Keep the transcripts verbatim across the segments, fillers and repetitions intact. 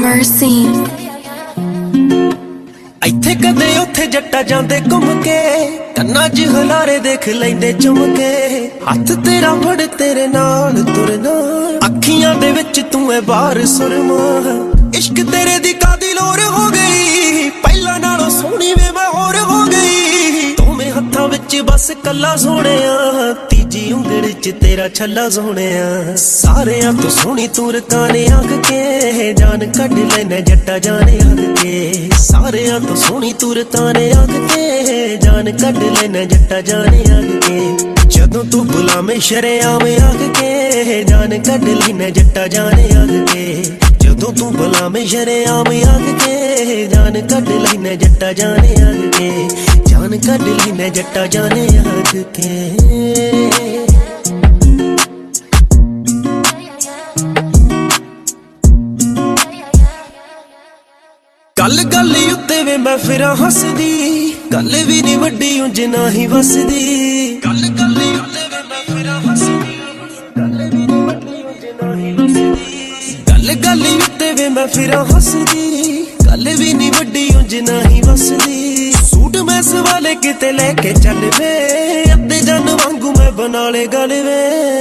Mercy। ਇੱਥੇ ਕਦੇ ਉੱਥੇ ਜੱਟਾ ਜਾਂਦੇ ਘੁੰਮ ਕੇ, ਕੰਨਾਂ 'ਚ ਹਲਾਰੇ ਦੇਖ ਲੈਂਦੇ ਚੁੰਮ ਕੇ। ਹੱਥ ਤੇਰਾ ਫੜ ਤੇਰੇ ਨਾਲ ਤੁਰਨਾ, ਅੱਖੀਆਂ ਦੇ ਵਿੱਚ ਤੂੰ ਐ ਬਾਹਰ ਸੁਰਮਾ। ਇਸ਼ਕ ਤੇਰੇ ਦੀ ਕਾਦੀ ਲੋਰ ਹੋ ਗਈ, ਪਹਿਲਾਂ ਨਾਲੋਂ ਸੋਹਣੀ ਵੇ ਮੈਂ ਹੋਰ ਹੋ ਗਈ। ਦੋਵੇਂ ਹੱਥਾਂ ਵਿੱਚ ਬਸ ਕੱਲਾ ਸੋਹਣਿਆ, ਤੀਜੀ ਉਂਗਲ 'ਚ ਤੇਰਾ ਛੱਲਾ ਸੋਹਣਿਆ। ਸਾਰਿਆਂ ਤੋਂ ਸੋਹਣੀ ਤੂੰ ਰਕਾਨੇ ਆਖ ਕੇ, ਜਾਨ ਕੱਢ ਲੈਣਾ ਜੱਟਾ ਜਾਣੇ ਆਖ ਕੇ। ਸਾਰਿਆਂ ਤੋਂ ਸੋਹਣੀ ਤੂੰ ਰਕਾਨੇ ਆਖ ਕੇ, ਜਾਨ ਕੱਢ ਲੈਣਾ ਜੱਟਾ ਜਾਣੇ ਆਖ ਕੇ। ਜਦੋਂ ਤੂੰ ਬੁਲਾਵੇਂ ਸ਼ਰੇਆਮ ਆਖ ਕੇ, ਜਾਨ ਕੱਢ ਲੈਣਾ ਜੱਟਾ ਜਾਣੇ ਆਖ ਕੇ। ਜਦੋਂ ਤੂੰ ਬੁਲਾਵੇਂ ਸ਼ਰੇਆਮ ਆਖ ਕੇ, ਜਾਨ ਕੱਢ ਲੈਣਾ ਜੱਟਾ ਜਾਣੇ ਆਖ ਕੇ। ਜਾਨ ਕੱਢ ਲੈਣਾ ਜੱਟਾ ਜਾਣੇ ਆਖ ਕੇ। ਗੱਲ ਗੱਲ ਉੱਤੇ ਵੇ ਮੈਂ ਫਿਰਾਂ ਹੱਸਦੀ, ਗੱਲ ਵੀ ਨੀ ਵੱਡੀ ਉਂਝ ਨਾ ਹੀ ਵਸਦੀ। ਗੱਲ ਗੱਲ ਉੱਤੇ ਵੇ ਮੈਂ ਫਿਰਾਂ ਹੱਸਦੀ, ਗੱਲ ਵੀ ਨੀ ਵੱਡੀ ਉਂਝ ਨਾ ਹੀ ਵਸਦੀ। ਗੱਲ ਗੱਲ ਉੱਤੇ ਵੇ ਮੈਂ ਫਿਰਾਂ ਹੱਸਦੀ, ਗੱਲ ਵੀ ਨੀ ਵੱਡੀ ਉਂਝ ਨਾ ਹੀ ਵਸਦੀ। ਸੂਟ ਮੈਂ ਸਵਾਲੇ ਕਿਤੇ ਲੈ ਕੇ ਚੱਲ ਵੇ, ਅੱਧੇ ਜਨ ਵਾਂਗੂ ਮੈਂ ਬਣਾ ਲੇ ਗੱਲ ਵੇ।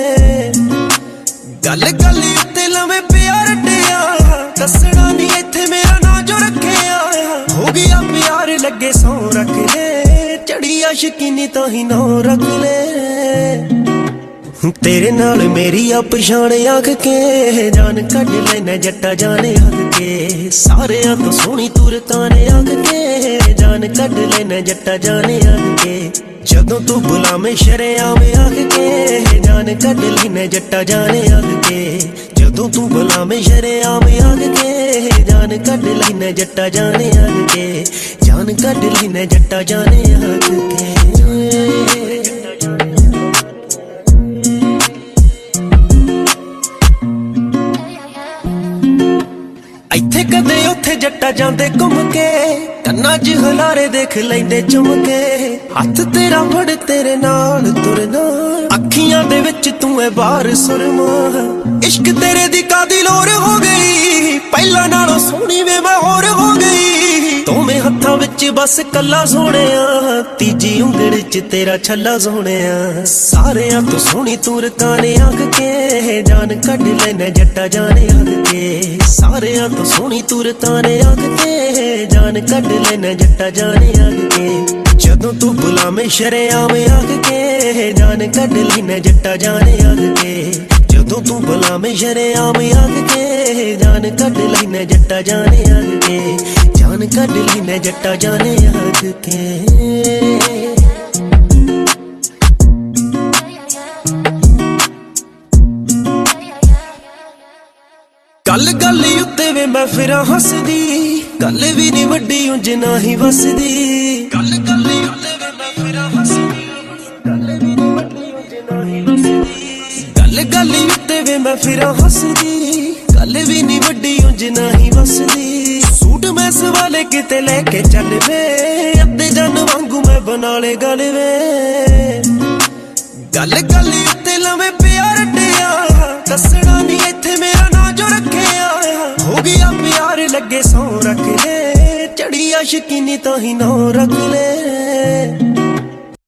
ਗੱਲ ਗੱਲ ਉੱਤੇ ਲਵੇਂ ਪਿਆਰ ਰੱਟਿਆ, ਦੱਸਣਾ ਨੀ ਇੱਥੇ ਮੇਰਾ ਨਾਂ ਜੋ ਰੱਖਿਆ। ਹੋ ਗਿਆ ਪਿਆਰ ਲੱਗੇ ਸੌ ਰੱਖ ਲੈ, ਚੜੀ ਆਸ਼ਕੀ ਨੀ ਤਾਂ ਹੀ ਨਾ ਰੱਖ ਲੈ। ਤੇਰੇ ਨਾਲ ਮੇਰੀ ਆ ਪਛਾਣ ਆਖ ਕੇ, ਜਾਨ ਕੱਢ ਲੈਣਾ ਜੱਟਾ ਜਾਣੇ ਆਖ ਕੇ। ਸਾਰਿਆਂ ਤੋਂ ਸੋਹਣੀ ਤੂੰ ਰਕਾਨੇ ਆਖ ਕੇ, ਜਾਨ ਕੱਢ ਲੈਣਾ ਜੱਟਾ ਜਾਣੇ ਆਖ ਕੇ। ਜਦੋਂ ਤੂੰ ਬੁਲਾਵੇਂ ਸ਼ਰੇਆਮ ਆਖ ਕੇ, ਜਾਨ ਕੱਢ ਲੈਣਾ ਜੱਟਾ ਜਾਣੇ ਆਖ ਕੇ। ਜਦੋਂ ਤੂੰ ਬੁਲਾਵੇਂ ਸ਼ਰੇਆਮ ਆਖ ਕੇ, ਜਾਨ ਕੱਢ ਲੈਣਾ ਜੱਟਾ ਜਾਣੇ ਆਖ ਕੇ। ਜਾਨ ਕੱਢ ਲੈਣਾ ਜੱਟਾ ਜਾਣੇ ਆਖ ਕੇ। ਇੱਥੇ ਕਦੇ ਉੱਥੇ ਜੱਟਾ ਜਾਂਦੇ ਘੁੰਮ ਕੇ, ਕੰਨਾਂ 'ਚ ਹਲਾਰੇ ਦੇਖ ਲੈਂਦੇ ਚੁੰਮ ਕੇ। ਹੱਥ ਤੇਰਾ ਫੜ ਤੇਰੇ ਨਾਲ ਤੁਰਨਾ, ਅੱਖੀਆਂ ਦੇ ਵਿੱਚ ਤੂੰ ਐ ਬਾਹਰ ਸੁਰਮਾ। ਇਸ਼ਕ ਤੇਰੇ ਦੀ ਕਾਦੀ ਲੋਰ ਹੋ ਗਈ, ਪਹਿਲਾਂ ਨਾਲੋਂ ਸੋਹਣੀ ਵੇ ਮੈਂ ਹੋਰ ਹੋ ਗਈ। ਦੋਵੇਂ ਹੱਥਾਂ ਵਿੱਚ ਬਸ ਕੱਲਾ ਸੋਹਣਿਆ, ਤੀਜੀ ਉਂਗਲ 'ਚ ਤੇਰਾ ਛੱਲਾ ਸੋਹਣਿਆ। ਸਾਰਿਆਂ ਤੋਂ ਸੋਹਣੀ ਤੂੰ ਰਕਾਨੇ ਆਖ ਕੇ, ਜਾਨ ਕੱਢ ਲੈਣਾ ਜੱਟਾ ਜਾਣੇ ਆਖ ਕੇ। ਸਾਰਿਆਂ ਤੋਂ ਸੋਹਣੀ ਤੂੰ ਰਕਾਨੇ ਆਖ ਕੇ, ਜਾਨ ਕੱਢ ਲੈਣਾ ਜੱਟਾ ਜਾਣੇ ਆਖ ਕੇ। ਜਦੋਂ ਤੂੰ ਬੁਲਾਵੇਂ ਸ਼ਰੇਆਮ ਆਖ ਕੇ, ਜਾਨ ਕੱਢ ਲੈਣਾ ਜੱਟਾ ਜਾਣੇ ਆਖ ਕੇ। ਜਦੋਂ ਤੂੰ ਬੁਲਾਵੇਂ ਸ਼ਰੇਆਮ ਆਖ ਕੇ, ਜਾਨ ਕੱਢ ਲੈਣਾ ਜੱਟਾ ਜਾਣੇ ਆਖ ਕੇ। ਜਾਨ ਕੱਢ ਲੈਣਾ ਜੱਟਾ ਜਾਣੇ ਆਖ ਕੇ। ਗੱਲ ਗੱਲ ਉੱਤੇ ਵੇ ਮੈਂ ਫਿਰਾਂ ਹੱਸਦੀ, ਗੱਲ ਵੀ ਨੀ ਵੱਡੀ ਉਂਝ ਨਾ ਹੀ ਵਸਦੀ। ਗੱਲ ਗੱਲ ਉੱਤੇ ਵੇ ਮੈਂ ਫਿਰਾਂ ਹੱਸਦੀ, ਗੱਲ ਵੀ ਨੀ ਵੱਡੀ ਉਂਝ ਨਾ ਹੀ ਵਸਦੀ। ਗੱਲ ਗੱਲ ਉੱਤੇ ਵੇ ਮੈਂ ਫਿਰਾਂ ਹੱਸਦੀ, ਗੱਲ ਵੀ ਨੀ ਵੱਡੀ ਉਂਝ ਨਾ ਹੀ ਵਸਦੀ। ਸੂਟ ਮੈਂ ਸਵਾਲੇ ਕਿਤੇ ਲੈ ਕੇ ਚੱਲ ਵੇ, ਅੱਧੇ ਜਨ ਵਾਂਗੂ ਮੈਂ ਬਣਾ ਲੇ ਗੱਲ ਵੇ। ਗੱਲ ਗੱਲ ਉੱਤੇ ਲਵੇਂ ਪਿਆਰ ਰੱਟਿਆ, ਦੱਸਣਾ ਨੀ ਇੱਥੇ ਮੇਰਾ ਨਾਂ ਜੋ ਰੱਖਿਆ। ਹੋ ਗਿਆ ਪਿਆਰ ਲੱਗੇ ਸੌ ਰੱਖ ਲੈ, ਚੜੀ ਆਸ਼ਕੀ ਨੀ ਤਾਂ ਹੀ ਨਾ ਰੱਖ ਲੈ।